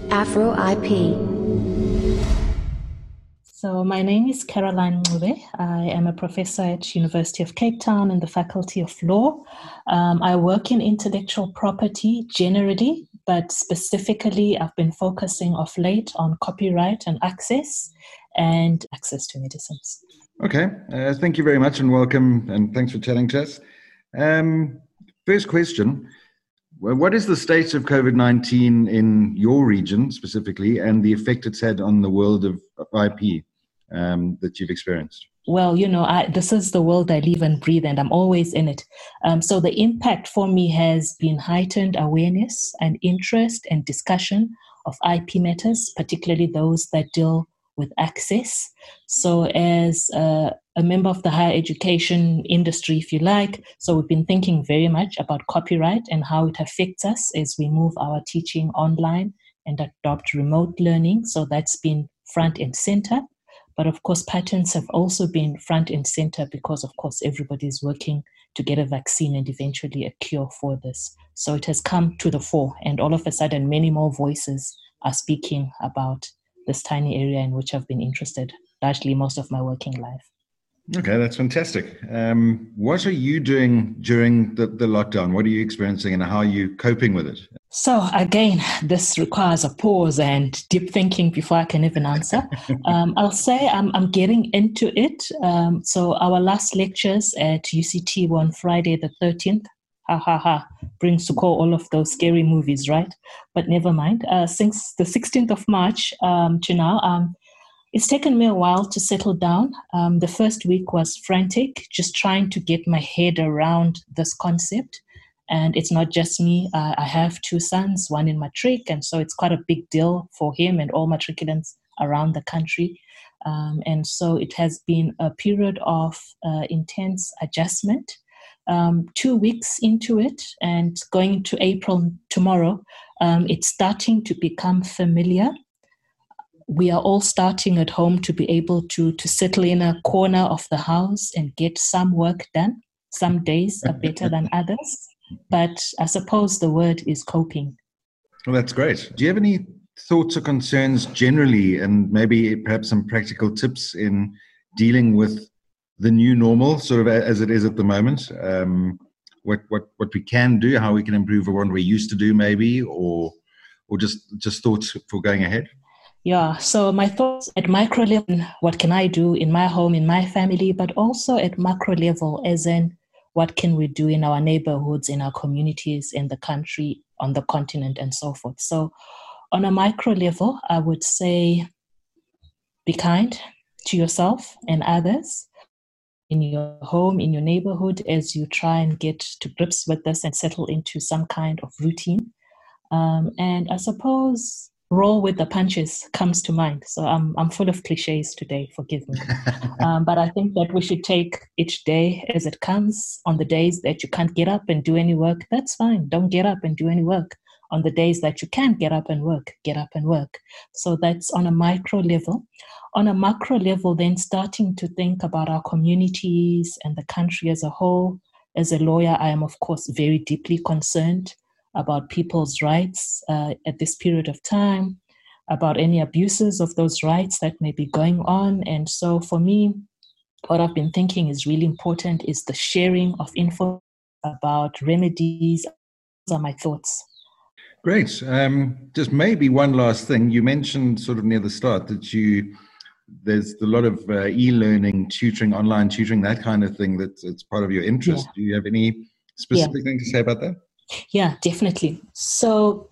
Afro IP. So my name is Caroline Ncube. I am a professor at University of Cape Town in the Faculty of Law. I work in intellectual property generally, but specifically I've been focusing of late on copyright and access to medicines. Okay, thank you very much and welcome, and thanks for chatting to us. First question, what is the state of COVID-19 in your region specifically and the effect it's had on the world of IP that you've experienced? Well, this is the world I live and breathe, and I'm always in it. So the impact for me has been heightened awareness and interest and discussion of IP matters, particularly those that deal with access. So as a member of the higher education industry, if you like, so we've been thinking very much about copyright and how it affects us as we move our teaching online and adopt remote learning. So that's been front and center. But of course, patents have also been front and center because, of course, everybody's working to get a vaccine and eventually a cure for this. So it has come to the fore, and all of a sudden, many more voices are speaking about this tiny area in which I've been interested, largely most of my working life. Okay, that's fantastic. What are you doing during the lockdown? What are you experiencing and how are you coping with it? So again, this requires a pause and deep thinking before I can even answer. I'll say I'm getting into it. So our last lectures at UCT were on Friday the 13th. Brings to call all of those scary movies, right? But never mind. Since the 16th of March to now, it's taken me a while to settle down. The first week was frantic, just trying to get my head around this concept. And it's not just me. I have two sons, one in matric, and so it's quite a big deal for him and all matriculants around the country. And so it has been a period of intense adjustment. 2 weeks into it and going into April tomorrow, it's starting to become familiar. We are all starting at home to be able to settle in a corner of the house and get some work done. Some days are better than others, but I suppose the word is coping. Well, that's great. Do you have any thoughts or concerns generally, and maybe perhaps some practical tips in dealing with the new normal, sort of as it is at the moment? What we can do, how we can improve on what we used to do, maybe, or just thoughts for going ahead? Yeah, so my thoughts at micro level, what can I do in my home, in my family, but also at macro level, as in what can we do in our neighborhoods, in our communities, in the country, on the continent, and so forth. So on a micro level, I would say be kind to yourself and others in your home, in your neighborhood, as you try and get to grips with this and settle into some kind of routine. And I suppose roll with the punches comes to mind. So I'm full of cliches today, forgive me. But I think that we should take each day as it comes. On the days that you can't get up and do any work, that's fine. Don't get up and do any work. On the days that you can get up and work, get up and work. So that's on a micro level. On a macro level, then starting to think about our communities and the country as a whole. As a lawyer, I am, of course, very deeply concerned about people's rights at this period of time, about any abuses of those rights that may be going on. And so for me, what I've been thinking is really important is the sharing of info about remedies. Those are my thoughts. Great. Just maybe one last thing. You mentioned sort of near the start that there's a lot of e-learning, tutoring, online tutoring, that kind of thing that's part of your interest. Yeah. Do you have any specific thing to say about that? Yeah, definitely. So,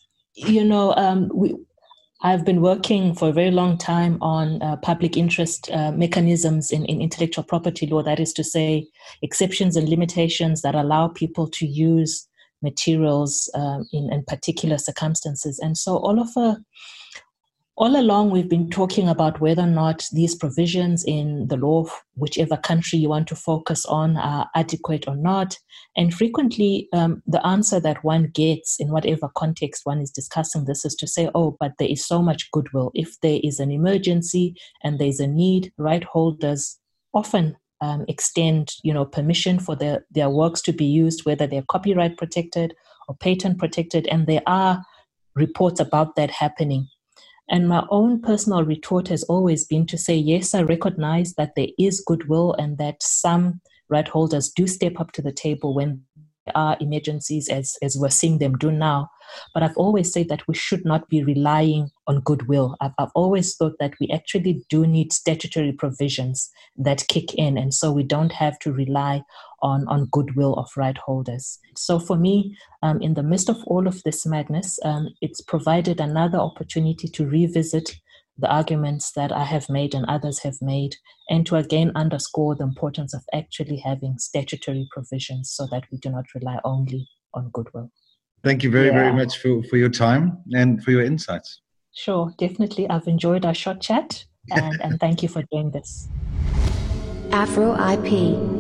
I've been working for a very long time on public interest mechanisms in intellectual property law. That is to say, exceptions and limitations that allow people to use materials in particular circumstances. And so all along, we've been talking about whether or not these provisions in the law, whichever country you want to focus on, are adequate or not. And frequently, the answer that one gets in whatever context one is discussing this is to say, oh, but there is so much goodwill. If there is an emergency and there's a need, right holders often extend, permission for their works to be used, whether they're copyright protected or patent protected, and there are reports about that happening. And my own personal retort has always been to say, yes, I recognize that there is goodwill and that some right holders do step up to the table when there are emergencies, as we're seeing them do now. But I've always said that we should not be relying on goodwill. I've always thought that we actually do need statutory provisions that kick in, and so we don't have to rely on goodwill of right holders. So for me, in the midst of all of this madness, it's provided another opportunity to revisit the arguments that I have made and others have made, and to again underscore the importance of actually having statutory provisions so that we do not rely only on goodwill. Thank you very much for your time and for your insights. Sure, definitely. I've enjoyed our short chat, and thank you for doing this. Afro IP.